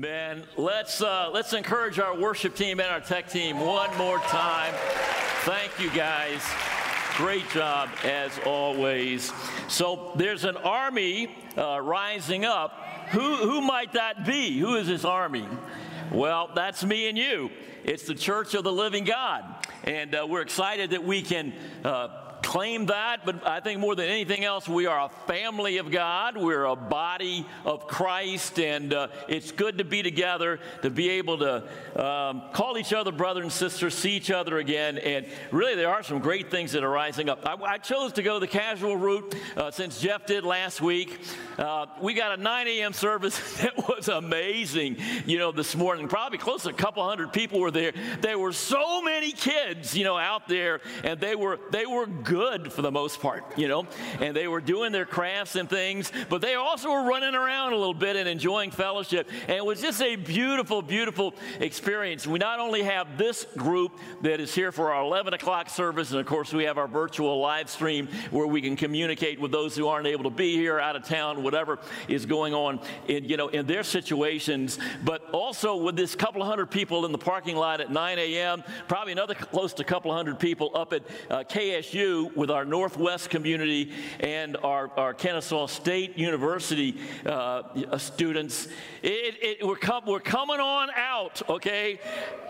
Amen. Let's encourage our worship team and our tech team one more time. Thank you, guys. Great job, as always. So there's an army rising up. Who might that be? Who is this army? Well, that's me and you. It's the Church of the Living God. And we're excited that we can claim that, but I think more than anything else, we are a family of God. We're a body of Christ, and it's good to be together, to be able to call each other brother and sister, see each other again, and really there are some great things that are rising up. I chose to go the casual route since Jeff did last week. We got a 9 a.m. service that was amazing, this morning. Probably close to a couple hundred people were there. There were so many kids, out there, and they were good for the most part, and they were doing their crafts and things, but they also were running around a little bit and enjoying fellowship, and it was just a beautiful, beautiful experience. We not only have this group that is here for our 11 o'clock service, and of course we have our virtual live stream where we can communicate with those who aren't able to be here, out of town, whatever is going on in their situations, but also with this couple of hundred people in the parking lot at 9 a.m., probably another close to a couple of hundred people up at KSU with our Northwest community and our Kennesaw State University students. We're coming on out, okay?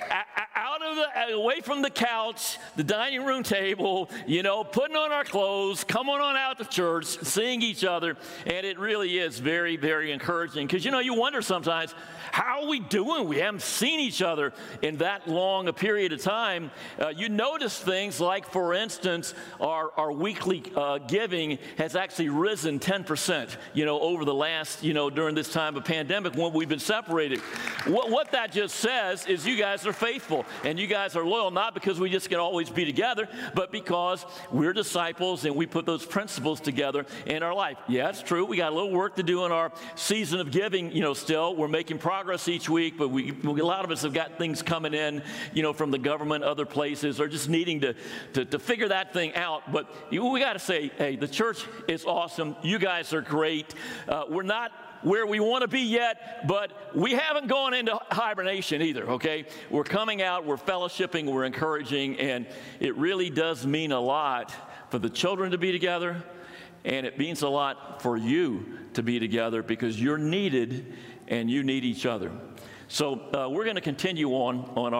Away from the couch, the dining room table, putting on our clothes, coming on out to church, seeing each other, and it really is very, very encouraging. Because, you wonder sometimes, how are we doing? We haven't seen each other in that long a period of time. You notice things like, for instance, our weekly giving has actually risen 10%, over the last, during this time of pandemic when we've been separated. What that just says is you guys are faithful and you guys are loyal, not because we just can always be together, but because we're disciples and we put those principles together in our life. Yeah, it's true. We got a little work to do in our season of giving, still. We're making progress each week, but a lot of us have got things coming in, from the government, other places, or just needing to figure that thing out. But we got to say, hey, the church is awesome. You guys are great. We're not where we want to be yet, but we haven't gone into hibernation either, okay? We're coming out, we're fellowshipping, we're encouraging, and it really does mean a lot for the children to be together, and it means a lot for you to be together because you're needed and you need each other. So we're going to continue on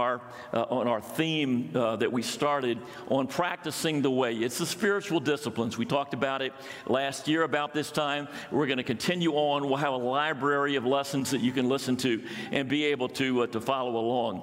our theme that we started on practicing the way. It's the spiritual disciplines. We talked about it last year about this time. We're going to continue on. We'll have a library of lessons that you can listen to and be able to follow along.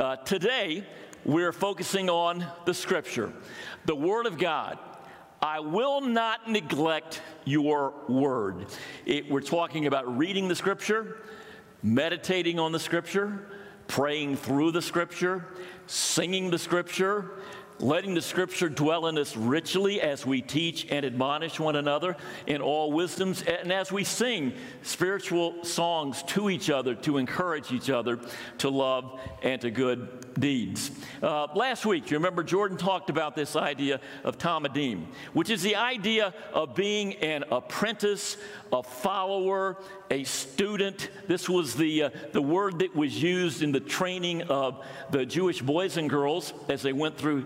Today, we're focusing on the Scripture, the Word of God. I will not neglect your word. We're talking about reading the Scripture, meditating on the Scripture, praying through the Scripture, singing the Scripture, letting the Scripture dwell in us richly as we teach and admonish one another in all wisdoms, and as we sing spiritual songs to each other, to encourage each other to love and to good deeds. Last week, you remember Jordan talked about this idea of Talmudim, which is the idea of being an apprentice, a follower, a student. This was the word that was used in the training of the Jewish boys and girls as they went through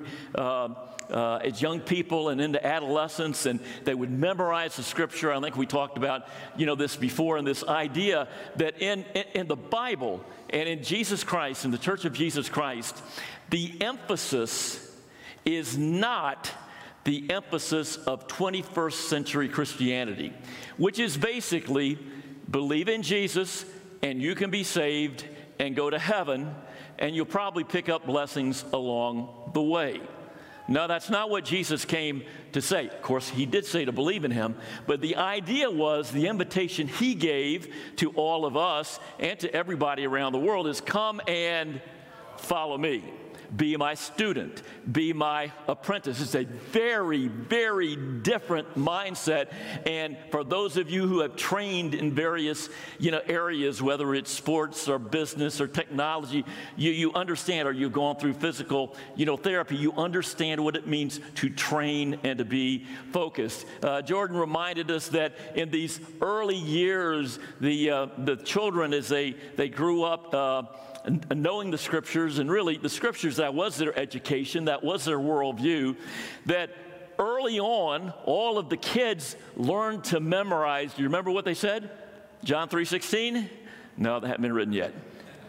as young people and into adolescence, and they would memorize the Scripture. I think we talked about this before, and this idea that in the Bible and in Jesus Christ, in the Church of Jesus Christ, the emphasis is not the emphasis of 21st century Christianity, which is basically believe in Jesus and you can be saved and go to heaven, and you'll probably pick up blessings along the way. No, that's not what Jesus came to say. Of course, he did say to believe in him, but the idea was the invitation he gave to all of us and to everybody around the world is come and follow me. be my student, be my apprentice. It's a very, very different mindset. And for those of you who have trained in various, areas, whether it's sports or business or technology, you understand, or you've gone through physical, therapy, you understand what it means to train and to be focused. Jordan reminded us that in these early years, the children, as they grew up, knowing the Scriptures, and really the Scriptures, that was their education, that was their worldview, that early on, all of the kids learned to memorize. Do you remember what they said? John 3:16? No, that hadn't been written yet.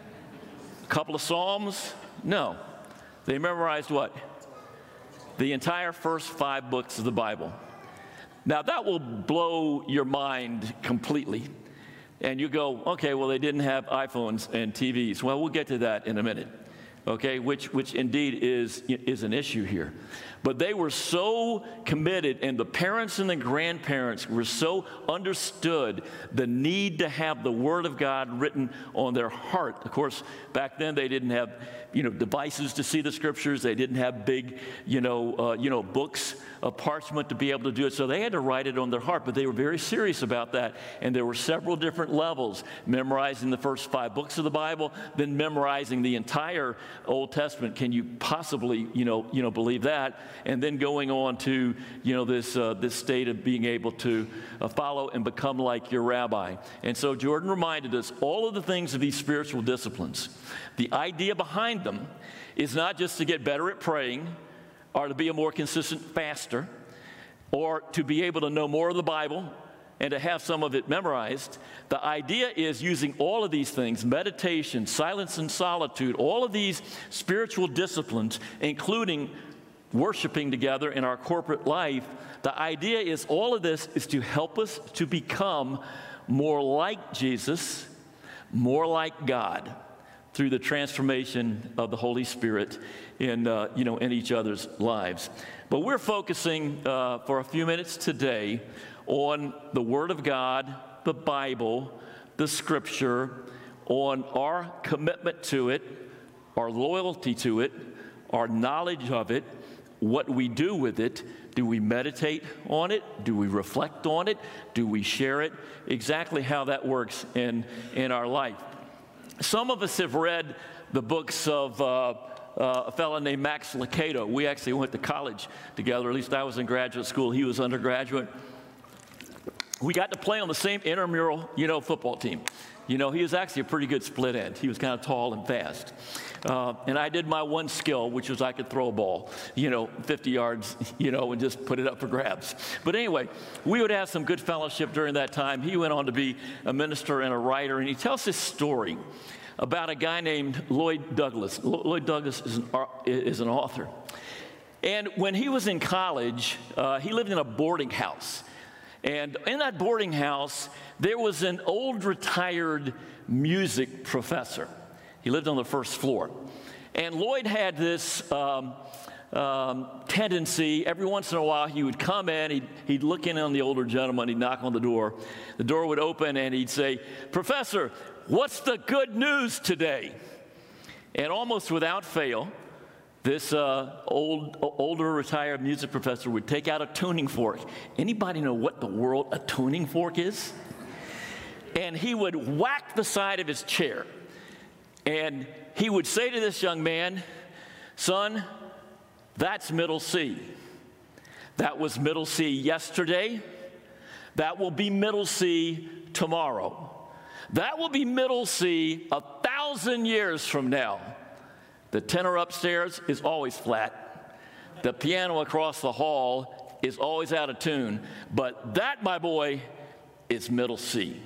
A couple of Psalms? No. They memorized what? The entire first 5 books of the Bible. Now, that will blow your mind completely. And you go, okay, well, they didn't have iPhones and TVs. Well, we'll get to that in a minute, okay, which indeed is an issue here. But they were so committed, and the parents and the grandparents were so understood the need to have the Word of God written on their heart. Of course, back then they didn't have, devices to see the Scriptures. They didn't have big, books of parchment to be able to do it. So they had to write it on their heart, but they were very serious about that. And there were several different levels: memorizing the first 5 books of the Bible, then memorizing the entire Old Testament. Can you possibly, believe that? And then going on to, this state of being able to follow and become like your rabbi. And so Jordan reminded us all of the things of these spiritual disciplines. The idea behind them is not just to get better at praying, or to be a more consistent faster, or to be able to know more of the Bible and to have some of it memorized. The idea is using all of these things: meditation, silence and solitude, all of these spiritual disciplines, including worshiping together in our corporate life. The idea is all of this is to help us to become more like Jesus, more like God, through the transformation of the Holy Spirit in each other's lives. But we're focusing for a few minutes today on the Word of God, the Bible, the Scripture, on our commitment to it, our loyalty to it, our knowledge of it, what we do with it. Do we meditate on it? Do we reflect on it? Do we share it? Exactly how that works in our life. Some of us have read the books of a fellow named Max Lucado. We actually went to college together. At least I was in graduate school. He was undergraduate. We got to play on the same intramural, football team. He was actually a pretty good split end. He was kind of tall and fast. And I did my one skill, which was I could throw a ball, 50 yards, and just put it up for grabs. But anyway, we would have some good fellowship during that time. He went on to be a minister and a writer, and he tells this story about a guy named Lloyd Douglas. Lloyd Douglas is an author. And when he was in college, he lived in a boarding house. And in that boarding house, there was an old retired music professor. He lived on the first floor. And Lloyd had this tendency. Every once in a while, he would come in, he'd look in on the older gentleman, he'd knock on the door. The door would open, and he'd say, "Professor, what's the good news today?" And almost without fail, this older retired music professor would take out a tuning fork. Anybody know what the world a tuning fork is? And he would whack the side of his chair. And he would say to this young man, "Son, that's middle C. That was middle C yesterday. That will be middle C tomorrow. That will be middle C 1,000 years from now. The tenor upstairs is always flat. The piano across the hall is always out of tune. But that, my boy, is middle C."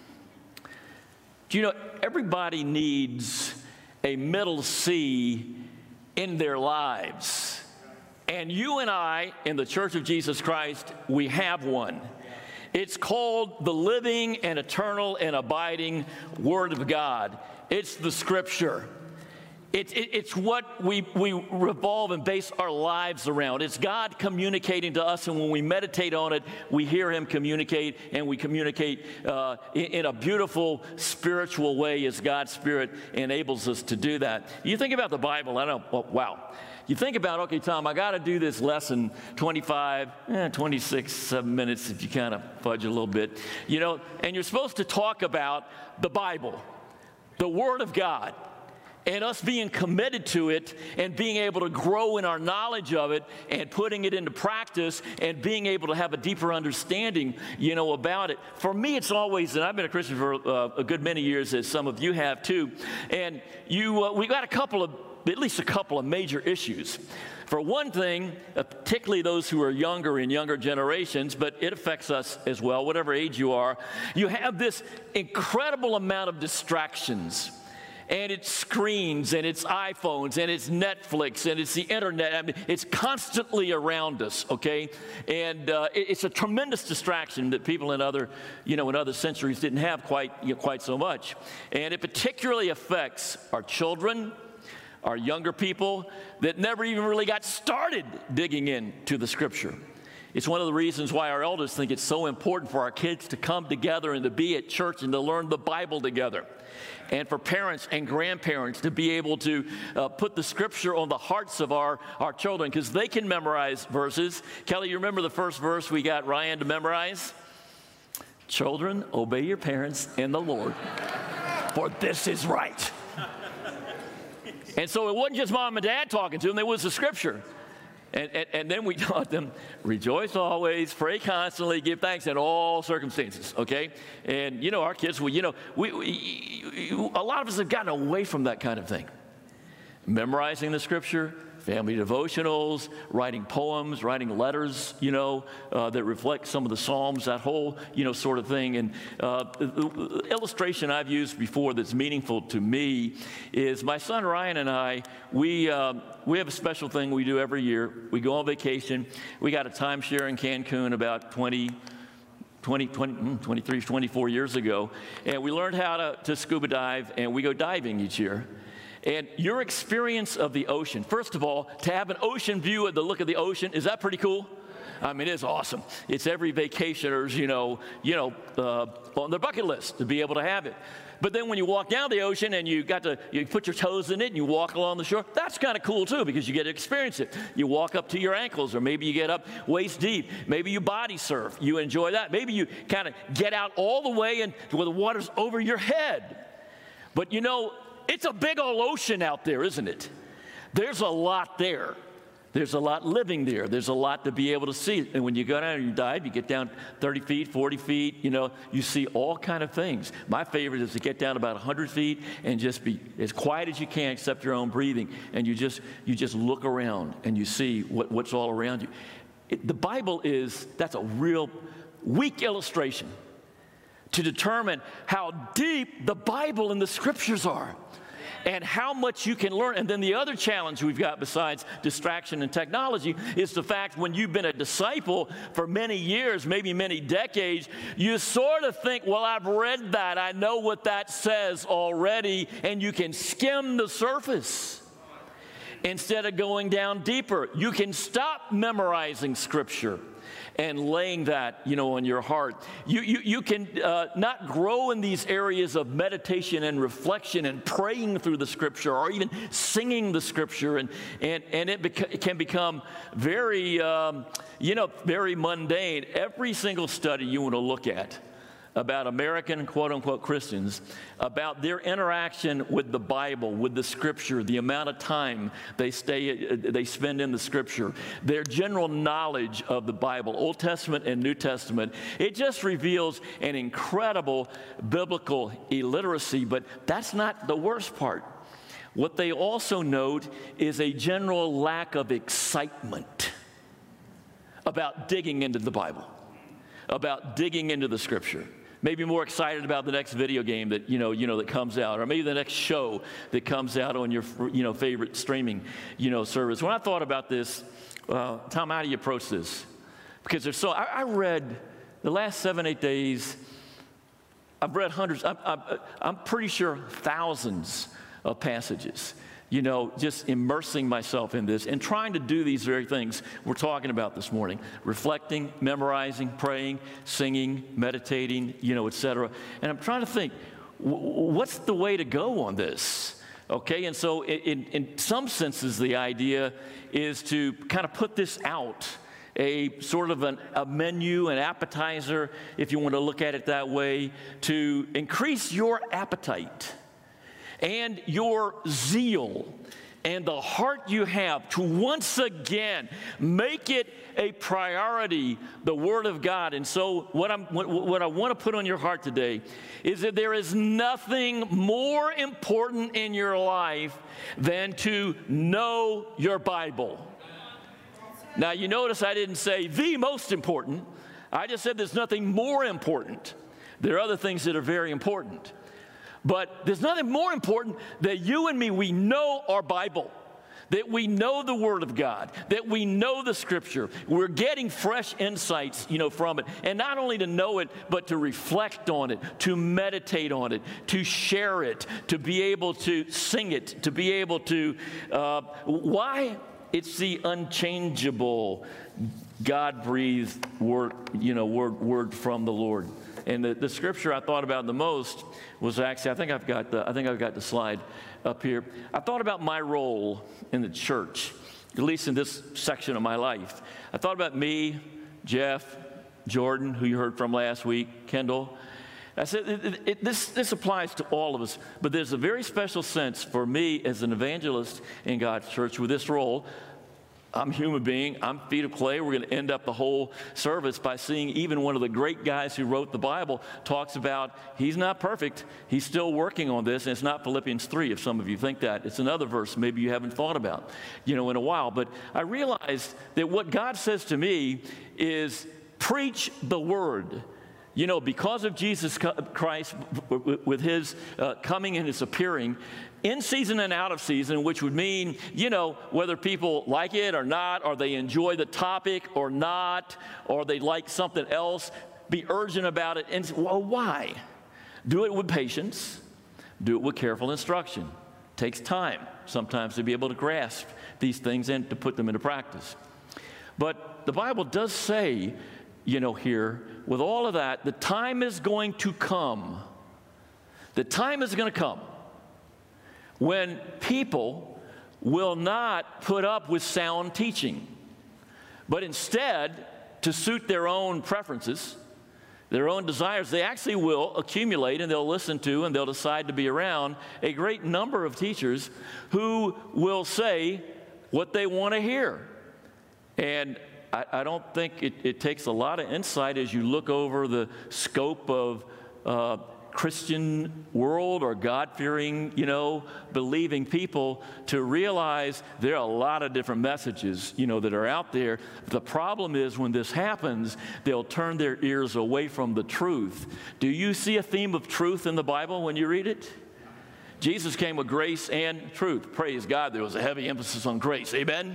Do you know, everybody needs a middle C in their lives. And you and I, in the Church of Jesus Christ, we have one. It's called the living and eternal and abiding Word of God. It's the Scripture. It's what we revolve and base our lives around. It's God communicating to us, and when we meditate on it, we hear him communicate, and we communicate in a beautiful spiritual way as God's Spirit enables us to do that. You think about the Bible, I don't know, well, wow. You think about, okay, Tom, I got to do this lesson 26, 7 minutes if you kind of fudge a little bit, and you're supposed to talk about the Bible, the Word of God, and us being committed to it and being able to grow in our knowledge of it and putting it into practice and being able to have a deeper understanding, about it. For me, it's always, and I've been a Christian for a good many years, as some of you have too, and we got at least a couple of major issues. For one thing, particularly those who are younger in younger generations, but it affects us as well, whatever age you are, you have this incredible amount of distractions. And it's screens, and it's iPhones, and it's Netflix, and it's the internet. I mean, it's constantly around us, okay? And it's a tremendous distraction that people in other centuries didn't have quite so much. And it particularly affects our children, our younger people that never even really got started digging into the Scripture. It's one of the reasons why our elders think it's so important for our kids to come together and to be at church and to learn the Bible together. And for parents and grandparents to be able to put the Scripture on the hearts of our children, because they can memorize verses. Kelly, you remember the first verse we got Ryan to memorize? Children, obey your parents in the Lord, for this is right. And so it wasn't just mom and dad talking to them, it was the Scripture. And then we taught them, rejoice always, pray constantly, give thanks in all circumstances, okay? And, our kids, a lot of us have gotten away from that kind of thing. Memorizing the Scripture, family devotionals, writing poems, writing letters, that reflect some of the Psalms, that whole, sort of thing. And the illustration I've used before that's meaningful to me is my son Ryan and I, we have a special thing we do every year. We go on vacation. We got a timeshare in Cancun about 23, 24 years ago. And we learned how to scuba dive, and we go diving each year. And your experience of the ocean, first of all, to have an ocean view at the look of the ocean, is that pretty cool? I mean, it is awesome. It's every vacationer's, on their bucket list to be able to have it. But then when you walk down the ocean and you put your toes in it and you walk along the shore, that's kind of cool too, because you get to experience it. You walk up to your ankles, or maybe you get up waist deep. Maybe you body surf. You enjoy that. Maybe you kind of get out all the way and where the water's over your head. But it's a big old ocean out there, isn't it? There's a lot there. There's a lot living there. There's a lot to be able to see. And when you go down and you dive, you get down 30 feet, 40 feet, you see all kind of things. My favorite is to get down about 100 feet and just be as quiet as you can except your own breathing. And you just look around and you see what's all around you. The Bible that's a real weak illustration to determine how deep the Bible and the Scriptures are, and how much you can learn. And then the other challenge we've got besides distraction and technology is the fact when you've been a disciple for many years, maybe many decades, you sort of think, well, I've read that. I know what that says already, and you can skim the surface instead of going down deeper. You can stop memorizing Scripture and laying that, on your heart. You can not grow in these areas of meditation and reflection and praying through the Scripture, or even singing the Scripture, and it can become very, very mundane. Every single study you want to look at about American quote-unquote Christians, about their interaction with the Bible, with the Scripture, the amount of time they spend in the Scripture, their general knowledge of the Bible, Old Testament and New Testament, it just reveals an incredible biblical illiteracy. But that's not the worst part. What they also note is a general lack of excitement about digging into the Bible, about digging into the Scripture. Maybe more excited about the next video game that that comes out, or maybe the next show that comes out on your favorite streaming service. When I thought about this, Tom, how do you approach this? Because I read the last 7-8 days. I've read hundreds. I'm pretty sure thousands of passages just immersing myself in this and trying to do these very things we're talking about this morning. Reflecting, memorizing, praying, singing, meditating, etc. And I'm trying to think, what's the way to go on this? Okay, and so in some senses, the idea is to kind of put this out, a sort of a menu, an appetizer, if you want to look at it that way, to increase your appetite and your zeal and the heart you have to once again make it a priority, the Word of God. And so what I want to put on your heart today is that there is nothing more important in your life than to know your Bible. Now, you notice I didn't say the most important. I just said there's nothing more important. There are other things that are very important. But there's nothing more important that you and me, we know our Bible, that we know the Word of God, that we know the Scripture. We're getting fresh insights, from it. And not only to know it, but to reflect on it, to meditate on it, to share it, to be able to sing it, to be able to, why? It's the unchangeable, God-breathed word, word from the Lord. And the scripture I thought about the most was actually, I think I've got the slide up here. I thought about my role in the church, at least in this section of my life. I thought about me, Jeff, Jordan, who you heard from last week, Kendall. I said, this applies to all of us, but there's a very special sense for me as an evangelist in God's church with this role. I'm a human being. I'm feet of clay. We're going to end up the whole service by seeing even one of the great guys who wrote the Bible talks about he's not perfect. He's still working on this. And it's not Philippians 3, if some of you think that. It's another verse maybe you haven't thought about, in a while. But I realized that what God says to me is preach the word. Because of Jesus Christ, with his coming and his appearing, in season and out of season, which would mean, whether people like it or not, or they enjoy the topic or not, or they like something else, be urgent about it. And well, why? Do it with patience. Do it with careful instruction. It takes time sometimes to be able to grasp these things and to put them into practice. But the Bible does say, here, with all of that, the time is going to come. The time is going to come when people will not put up with sound teaching, but instead, to suit their own preferences, their own desires, they actually will accumulate and they'll listen to and they'll decide to be around a great number of teachers who will say what they want to hear. And I don't think it takes a lot of insight as you look over the scope of Christian world or God-fearing, believing people to realize there are a lot of different messages, that are out there. The problem is when this happens, they'll turn their ears away from the truth. Do you see a theme of truth in the Bible when you read it? Jesus came with grace and truth. Praise God, there was a heavy emphasis on grace. Amen?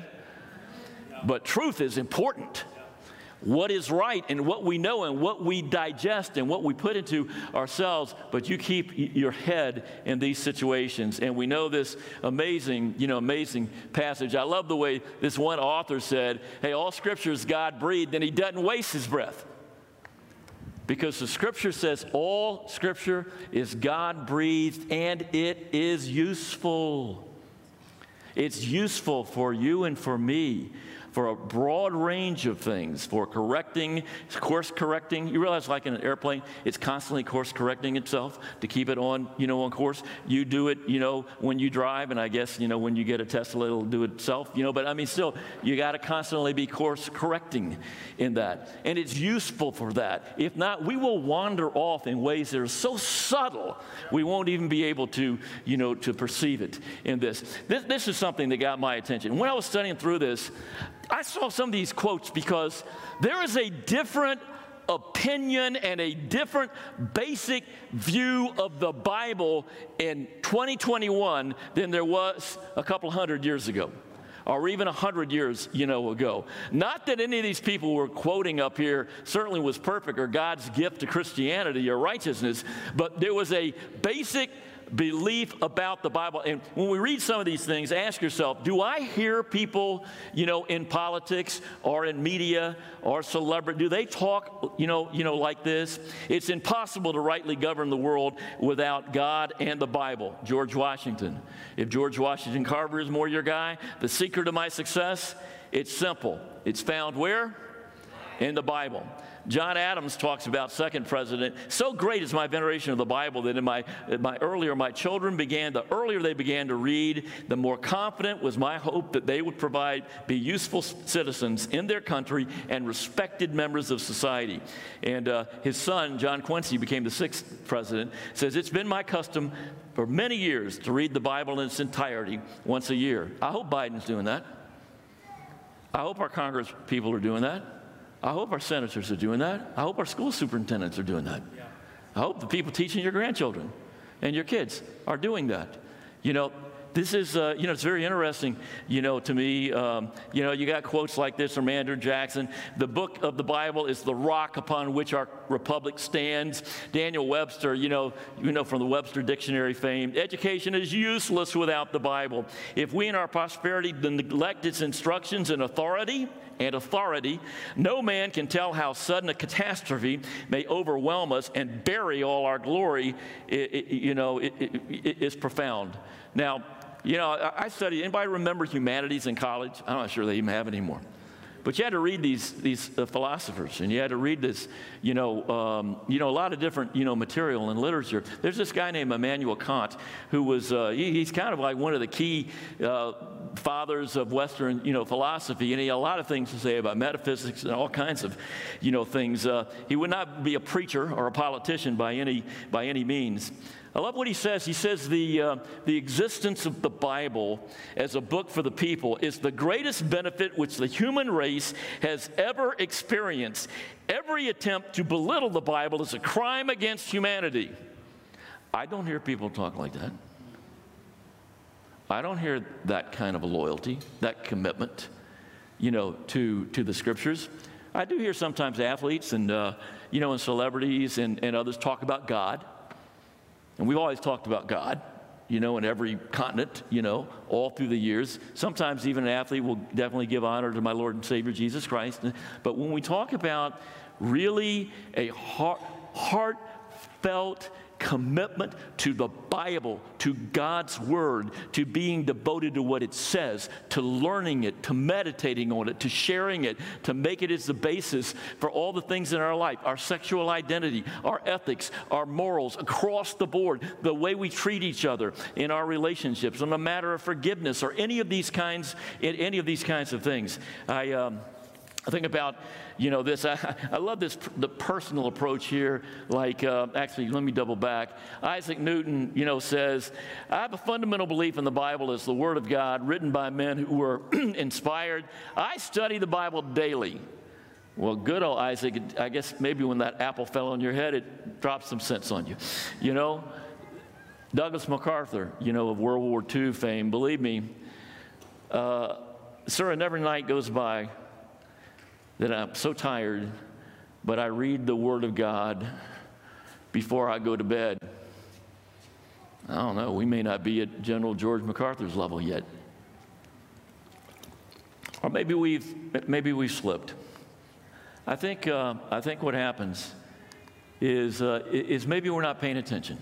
But truth is important. What is right and what we know and what we digest and what we put into ourselves, but you keep your head in these situations. And we know this amazing passage. I love the way this one author said, hey, all Scripture is God-breathed, and he doesn't waste his breath. Because the Scripture says all Scripture is God-breathed and it is useful. It's useful for you and for me, for a broad range of things, for correcting, course correcting. You realize like in an airplane, it's constantly course correcting itself to keep it on, on course. You do it, when you drive, and I guess, when you get a Tesla, it'll do it itself, but I mean, still, you got to constantly be course correcting in that. And it's useful for that. If not, we will wander off in ways that are so subtle, we won't even be able to, to perceive it in this. This is something that got my attention. When I was studying through this, I saw some of these quotes because there is a different opinion and a different basic view of the Bible in 2021 than there was a couple hundred years ago, or even 100 years, ago. Not that any of these people were quoting up here certainly was perfect or God's gift to Christianity or righteousness, but there was a basic belief about the Bible. And when we read some of these things, ask yourself, do I hear people, in politics or in media or celebrity, do they talk, like this? It's impossible to rightly govern the world without God and the Bible. George Washington. If George Washington Carver is more your guy, the secret of my success, it's simple. It's found where? In the Bible. John Adams talks about second president. So great is my veneration of the Bible that my children the earlier they began to read, the more confident was my hope that they would be useful citizens in their country and respected members of society. And his son, John Quincy, became the sixth president, says, it's been my custom for many years to read the Bible in its entirety once a year. I hope Biden's doing that. I hope our Congress people are doing that. I hope our senators are doing that. I hope our school superintendents are doing that. Yeah. I hope the people teaching your grandchildren and your kids are doing that. This is, it's very interesting, to me. You got quotes like this from Andrew Jackson. The book of the Bible is the rock upon which our republic stands. Daniel Webster, from the Webster Dictionary fame, education is useless without the Bible. If we in our prosperity neglect its instructions and authority, no man can tell how sudden a catastrophe may overwhelm us and bury all our glory. It is profound. Now, I studied, anybody remember humanities in college? I'm not sure they even have it anymore. But you had to read these philosophers, and you had to read this, a lot of different, material and literature. There's this guy named Immanuel Kant who was, he's kind of like one of the key fathers of Western, philosophy, and he had a lot of things to say about metaphysics and all kinds of, things. He would not be a preacher or a politician by any means. I love what he says. He says the existence of the Bible as a book for the people is the greatest benefit which the human race has ever experienced. Every attempt to belittle the Bible is a crime against humanity. I don't hear people talk like that. I don't hear that kind of a loyalty, that commitment, to the Scriptures. I do hear sometimes athletes and, and celebrities and others talk about God. And we've always talked about God, in every continent, all through the years. Sometimes even an athlete will definitely give honor to my Lord and Savior Jesus Christ. But when we talk about really a heartfelt commitment to the Bible, to God's Word, to being devoted to what it says, to learning it, to meditating on it, to sharing it, to make it as the basis for all the things in our life, our sexual identity, our ethics, our morals, across the board, the way we treat each other in our relationships, on a matter of forgiveness, or any of these kinds of things. I think about, this. I love the personal approach here. Actually, let me double back. Isaac Newton, says, I have a fundamental belief in the Bible as the Word of God, written by men who were inspired. I study the Bible daily. Well, good old Isaac. I guess maybe when that apple fell on your head, it dropped some sense on you. Douglas MacArthur, of World War II fame, believe me, sir, and every night goes by that I'm so tired, but I read the Word of God before I go to bed. I don't know, we may not be at General George MacArthur's level yet. Or maybe we've slipped. I think what happens is maybe we're not paying attention.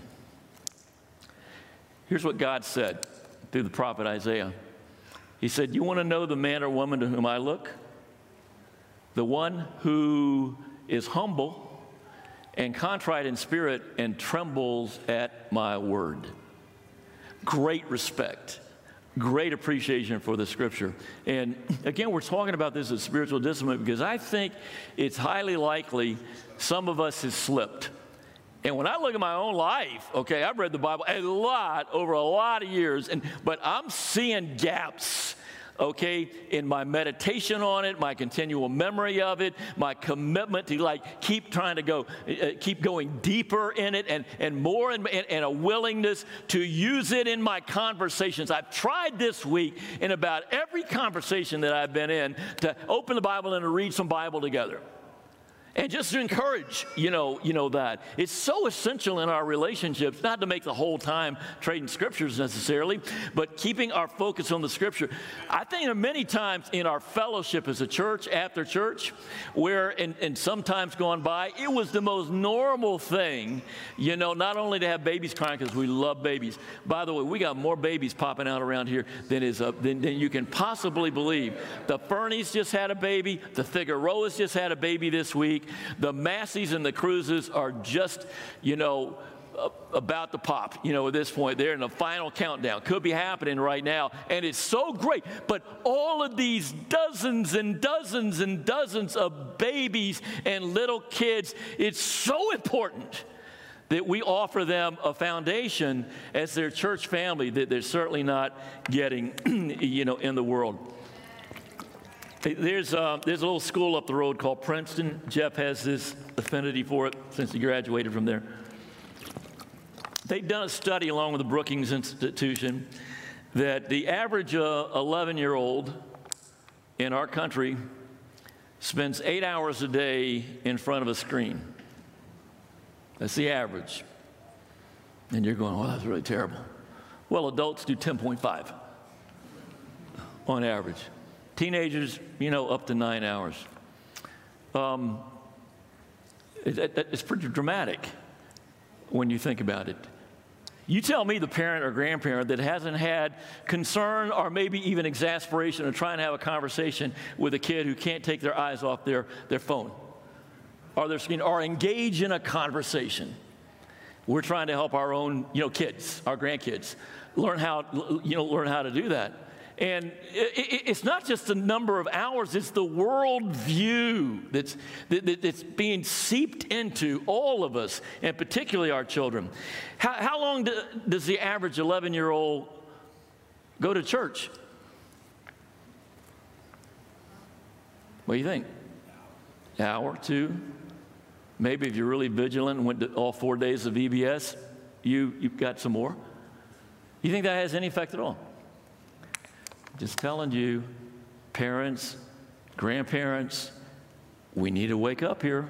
Here's what God said through the prophet Isaiah. He said, you want to know the man or woman to whom I look? The one who is humble and contrite in spirit and trembles at my word. Great respect, great appreciation for the Scripture. And again, we're talking about this as spiritual discipline because I think it's highly likely some of us has slipped. And when I look at my own life, okay, I've read the Bible a lot over a lot of years, but I'm seeing gaps, okay, in my meditation on it, my continual memory of it, my commitment to keep going deeper in it and more and a willingness to use it in my conversations. I've tried this week in about every conversation that I've been in to open the Bible and to read some Bible together. And just to encourage, that. It's so essential in our relationships, not to make the whole time trading scriptures necessarily, but keeping our focus on the scripture. I think there are many times in our fellowship as a church, after church, where, and sometimes gone by, it was the most normal thing, not only to have babies crying, because we love babies. By the way, we got more babies popping out around here than you can possibly believe. The Fernies just had a baby. The Figueroas just had a baby this week. The Masseys and the Cruzes are just, about to pop, at this point. They're in the final countdown. Could be happening right now. And it's so great. But all of these dozens and dozens and dozens of babies and little kids, it's so important that we offer them a foundation as their church family that they're certainly not getting, in the world. There's a little school up the road called Princeton. Jeff has this affinity for it since he graduated from there. They've done a study along with the Brookings Institution that the average 11-year-old in our country spends 8 hours a day in front of a screen. That's the average. And you're going, well, that's really terrible. Well, adults do 10.5 on average. Teenagers, up to 9 hours. It's pretty dramatic when you think about it. You tell me the parent or grandparent that hasn't had concern or maybe even exasperation of trying to have a conversation with a kid who can't take their eyes off their phone or their screen or engage in a conversation. We're trying to help our own, kids, our grandkids, learn how to do that. And it's not just the number of hours, it's the worldview that's being seeped into all of us, and particularly our children. How long does the average 11-year-old go to church? What do you think? An hour, 2? Maybe if you're really vigilant and went to all 4 days of VBS, you've got some more. You think that has any effect at all? Just telling you, parents, grandparents, we need to wake up here.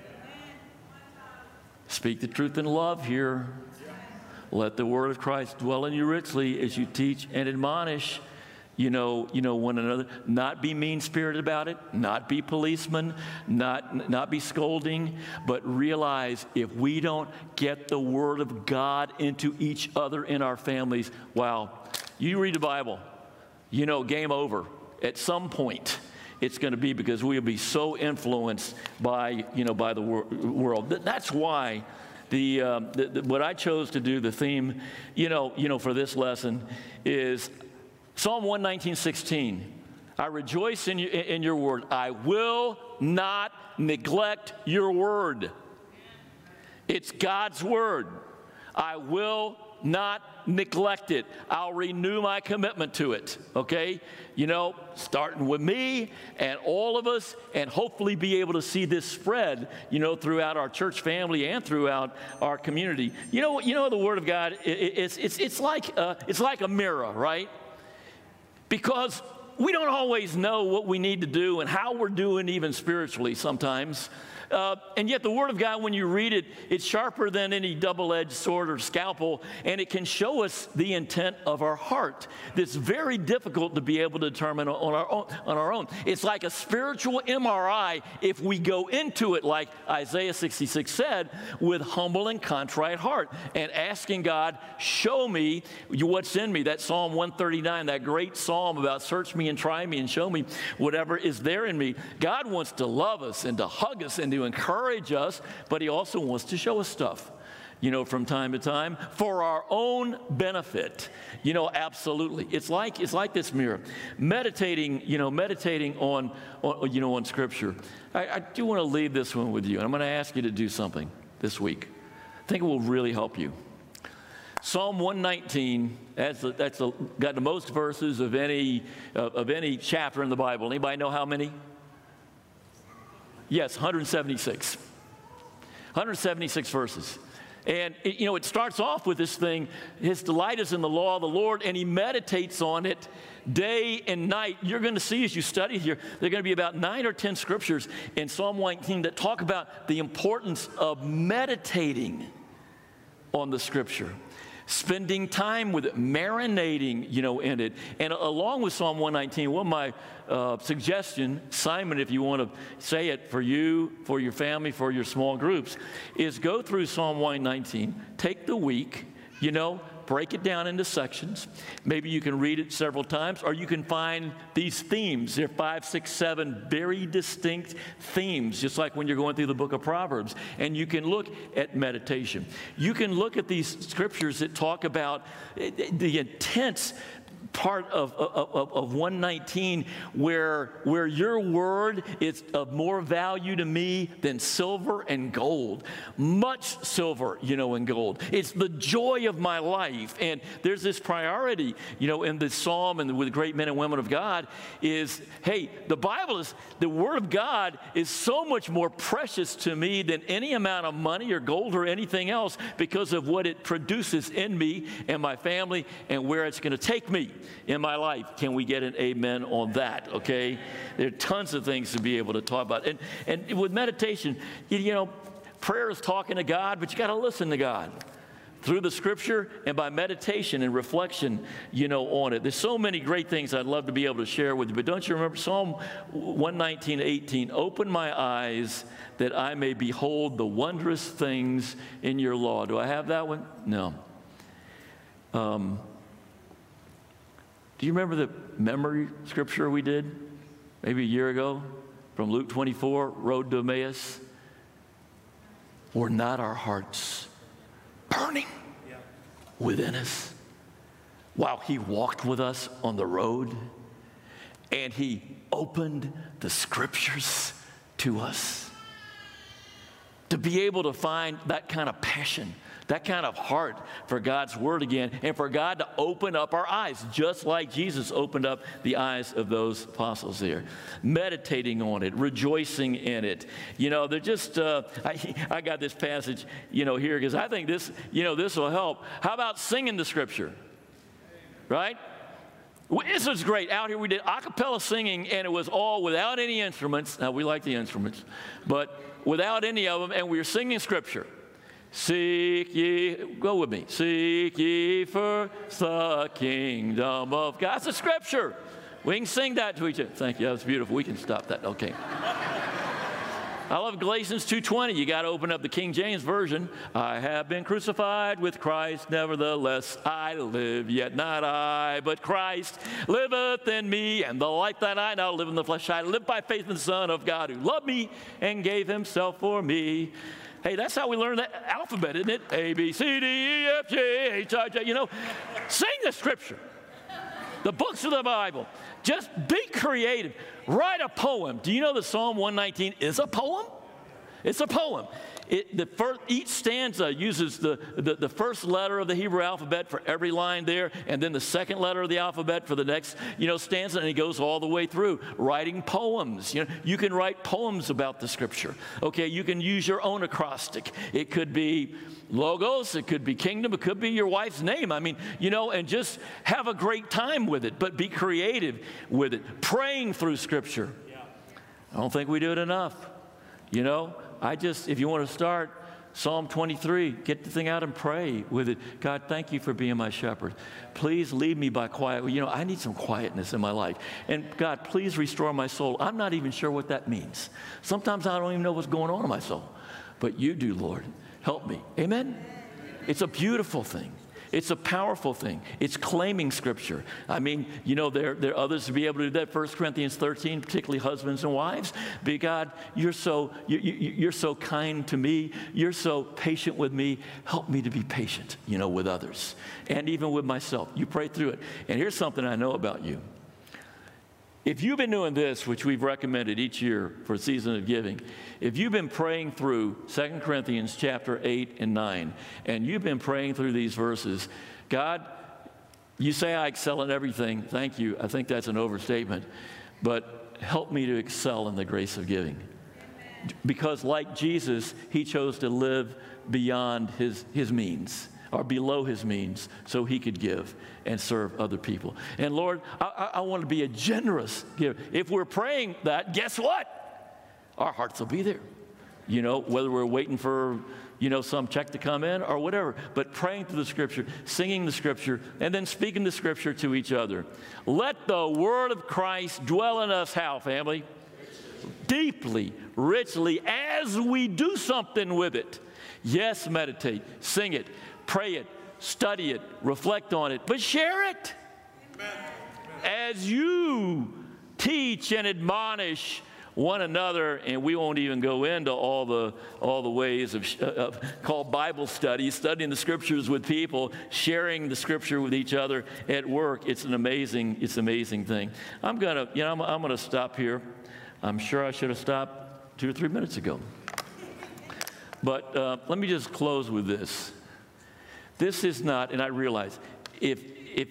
Speak the truth in love here. Let the word of Christ dwell in you richly as you teach and admonish, one another. Not be mean-spirited about it, not be policemen, not be scolding, but realize if we don't get the word of God into each other in our families, wow, you read the Bible. Game over. At some point, it's going to be because we will be so influenced by the world. That's why what I chose to do, the theme, for this lesson is Psalm 119:16. I rejoice in your word. I will not neglect your word. It's God's word. I will not neglect it. I'll renew my commitment to it, okay? Starting with me and all of us, and hopefully be able to see this spread, throughout our church family and throughout our community. The Word of God, it's like a mirror, right? Because we don't always know what we need to do and how we're doing even spiritually sometimes. And yet the Word of God, when you read it, it's sharper than any double-edged sword or scalpel, and it can show us the intent of our heart. That's very difficult to be able to determine on our own. It's like a spiritual MRI if we go into it, like Isaiah 66 said, with humble and contrite heart, and asking God, show me what's in me. That Psalm 139, that great psalm about search me and try me and show me whatever is there in me. God wants to love us and to hug us and to encourage us, but he also wants to show us stuff, from time to time for our own benefit. Absolutely. It's like this mirror. Meditating on Scripture. I do want to leave this one with you, and I'm going to ask you to do something this week. I think it will really help you. Psalm 119, that's got the most verses of any chapter in the Bible. Anybody know how many? Yes, 176. 176 verses. And, it starts off with this thing, his delight is in the law of the Lord, and he meditates on it day and night. You're going to see as you study here, there are going to be about 9 or 10 scriptures in Psalm 119 that talk about the importance of meditating on the scripture. Spending time with it, marinating, in it. And along with Psalm 119, one of my suggestion, Simon, if you want to say it for you, for your family, for your small groups, is go through Psalm 119, take the week, break it down into sections. Maybe you can read it several times, or you can find these themes. There are 5, 6, 7 very distinct themes, just like when you're going through the book of Proverbs. And you can look at meditation. You can look at these scriptures that talk about the intense part of 119 where your word is of more value to me than silver and gold. Much silver, and gold. It's the joy of my life. And there's this priority, in the psalm and with great men and women of God is, hey, the word of God is so much more precious to me than any amount of money or gold or anything else because of what it produces in me and my family and where it's going to take me in my life. Can we get an amen on that? Okay, there are tons of things to be able to talk about, and with meditation, prayer is talking to God, but you got to listen to God through the scripture and by meditation and reflection, on it. There's so many great things I'd love to be able to share with you, but don't you remember Psalm 119:18? Open my eyes that I may behold the wondrous things in your law. Do I have that one? No. Do you remember the memory scripture we did maybe a year ago from Luke 24, Road to Emmaus? Were not our hearts burning within us while he walked with us on the road and he opened the scriptures to us? To be able to find that kind of passion, that kind of heart for God's word again, and for God to open up our eyes, just like Jesus opened up the eyes of those apostles there. Meditating on it, rejoicing in it. They're just, I got this passage, here, because I think this, this will help. How about singing the scripture? Right? This was great. Out here we did a cappella singing, and it was all without any instruments. Now, we like the instruments, but without any of them, and we were singing scripture. Seek ye, go with me. Seek ye first the kingdom of God. That's the scripture. We can sing that to each other. Thank you. That's beautiful. We can stop that. Okay. I love Galatians 2:20. You got to open up the King James Version. I have been crucified with Christ. Nevertheless, I live, yet not I, but Christ liveth in me. And the life that I now live in the flesh, I live by faith in the Son of God who loved me and gave himself for me. Hey, that's how we learn the alphabet, isn't it? A, B, C, D, E, F, G, H, I, J. Sing the scripture. The books of the Bible. Just be creative. Write a poem. Do you know that Psalm 119 is a poem? It's a poem. Each stanza uses the first letter of the Hebrew alphabet for every line there, and then the second letter of the alphabet for the next, stanza, and it goes all the way through. Writing poems. You can write poems about the scripture. Okay, you can use your own acrostic. It could be logos, it could be kingdom, it could be your wife's name. And just have a great time with it, but be creative with it. Praying through scripture. I don't think we do it enough. If you want to start, Psalm 23, get the thing out and pray with it. God, thank you for being my shepherd. Please lead me by quiet. I need some quietness in my life. And God, please restore my soul. I'm not even sure what that means. Sometimes I don't even know what's going on in my soul. But you do, Lord. Help me. Amen? It's a beautiful thing. It's a powerful thing. It's claiming scripture. There are others to be able to do that. 1 Corinthians 13, particularly husbands and wives. But God, you're so kind to me. You're so patient with me. Help me to be patient, with others. And even with myself. You pray through it. And here's something I know about you. If you've been doing this, which we've recommended each year for a season of giving, if you've been praying through 2 Corinthians chapter 8 and 9, and you've been praying through these verses, God, you say I excel in everything. Thank you. I think that's an overstatement. But help me to excel in the grace of giving. Because like Jesus, he chose to live beyond his means, or below his means, so he could give and serve other people. And Lord, I want to be a generous giver. If we're praying that, guess what? Our hearts will be there. You know, whether we're waiting for, you know, some check to come in or whatever, but praying through the Scripture, singing the Scripture, and then speaking the Scripture to each other. Let the word of Christ dwell in us, how, family? Deeply, richly, as we do something with it. Yes, meditate, sing it, pray it, study it, reflect on it, but share it. Amen. As you teach and admonish one another, and we won't even go into all the ways of called Bible study, studying the Scriptures with people, sharing the Scripture with each other at work. It's an amazing thing. I'm gonna stop here. I'm sure I should have stopped 2 or 3 minutes ago. But let me just close with this. This is not, and I realize, if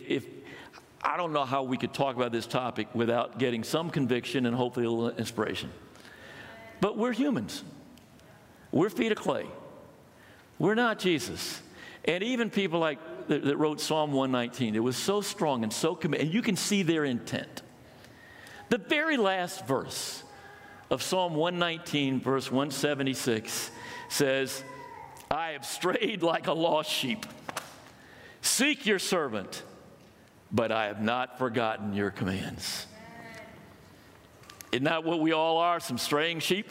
I don't know how we could talk about this topic without getting some conviction and hopefully a little inspiration. But we're humans. We're feet of clay. We're not Jesus. And even people like that wrote Psalm 119, it was so strong and so committed, and you can see their intent. The very last verse of Psalm 119, verse 176, says, I have strayed like a lost sheep. Seek your servant, but I have not forgotten your commands. Isn't that what we all are, some straying sheep?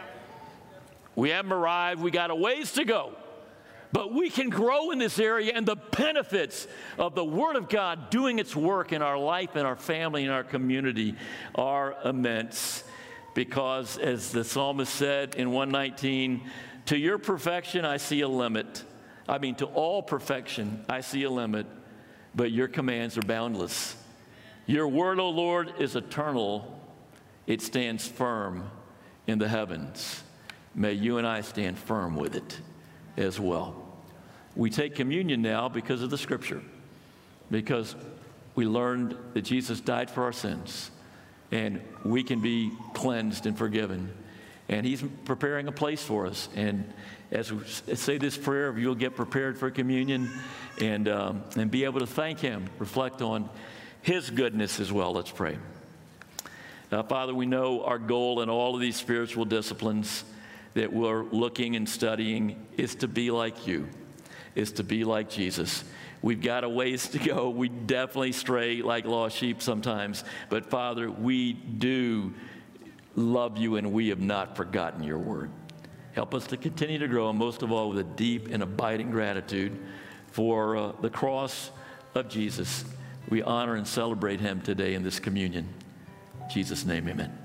We haven't arrived. We got a ways to go. But we can grow in this area, and the benefits of the Word of God doing its work in our life, in our family, in our community are immense. Because, as the psalmist said in 119, to your perfection I see a limit. I mean, to all perfection I see a limit, but your commands are boundless. Your word, O Lord, is eternal. It stands firm in the heavens. May you and I stand firm with it as well. We take communion now because of the Scripture, because we learned that Jesus died for our sins, and we can be cleansed and forgiven. And he's preparing a place for us. And as we say this prayer, you'll get prepared for communion and be able to thank him, reflect on his goodness as well. Let's pray. Father, we know our goal in all of these spiritual disciplines that we're looking and studying is to be like you, is to be like Jesus. We've got a ways to go. We definitely stray like lost sheep sometimes. But Father, we do love you, and we have not forgotten your word. Help us to continue to grow, and most of all, with a deep and abiding gratitude for the cross of Jesus. We honor and celebrate him today in this communion. In Jesus' name, amen.